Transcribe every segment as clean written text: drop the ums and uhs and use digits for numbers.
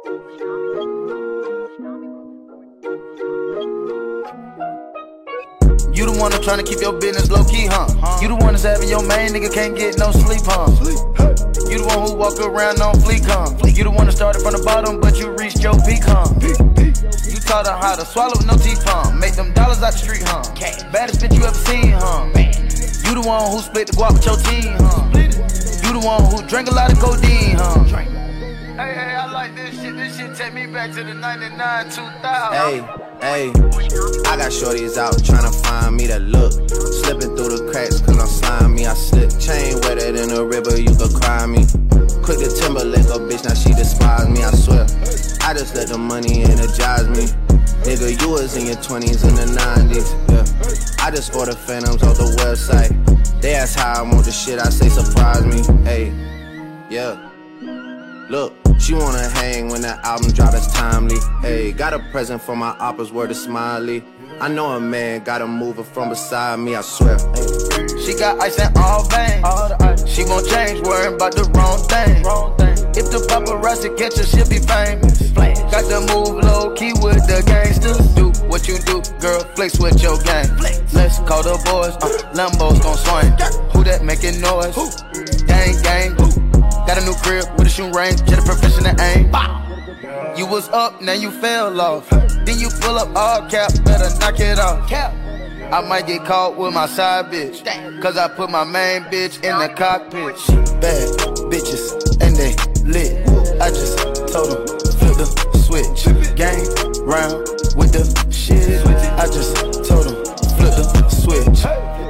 You the one that's tryna keep your business low-key, huh? You the one that's having your main nigga can't get no sleep, huh? You the one who walk around on fleek, huh? You the one that started from the bottom, but you reached your peak, huh? You taught her how to swallow with no teeth, huh? Make them dollars out the street, huh? Baddest bitch you ever seen, huh? You the one who split the guap with your team, huh? You the one who drank a lot of codeine, huh? Hey, I like this shit. This shit take me back to the 99, 2000. Hey, I got shorties out tryna find me that look. Slipping through the cracks cause I'm slimy. I slip chain wetter than a river, you could cry me. Quick to Timberlake a bitch, now she despise me, I swear. I just let the money energize me. Nigga, you was in your 20s and the 90s, yeah. I just ordered Phantoms off the website. They ask how I want the shit, I say surprise me. Hey, yeah. Look, she wanna hang when the album drop, it's timely. Hey, got a present for my oppas, word is Smiley. I know a man gotta move her from beside me, I swear. Hey. She got ice in all veins. She won't change, worrying about the wrong thing. If the paparazzi catch her, she'll be famous. Got to move low key with the gangsters. Do what you do, girl, flex with your gang. Let's call the boys, Lambos gon' swing. Who that making noise? Gang. Got a new crib with a shooting range, get a professional aim. You was up, now you fell off. Then you pull up all cap, better knock it off. I might get caught with my side bitch, cause I put my main bitch in the cockpit. Bad bitches, and they lit. I just told them, flip the switch. Gang round with the shit. I just told them, flip the switch.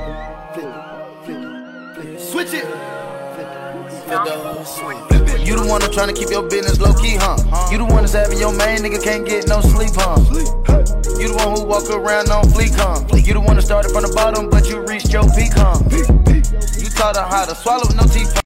Switch it. You the one that's tryna keep your business low-key, huh? You the one that's having your main nigga can't get no sleep, huh? You the one who walk around on fleek, huh? You the one that started from the bottom, but you reached your peak, huh? You taught her how to swallow with no teeth.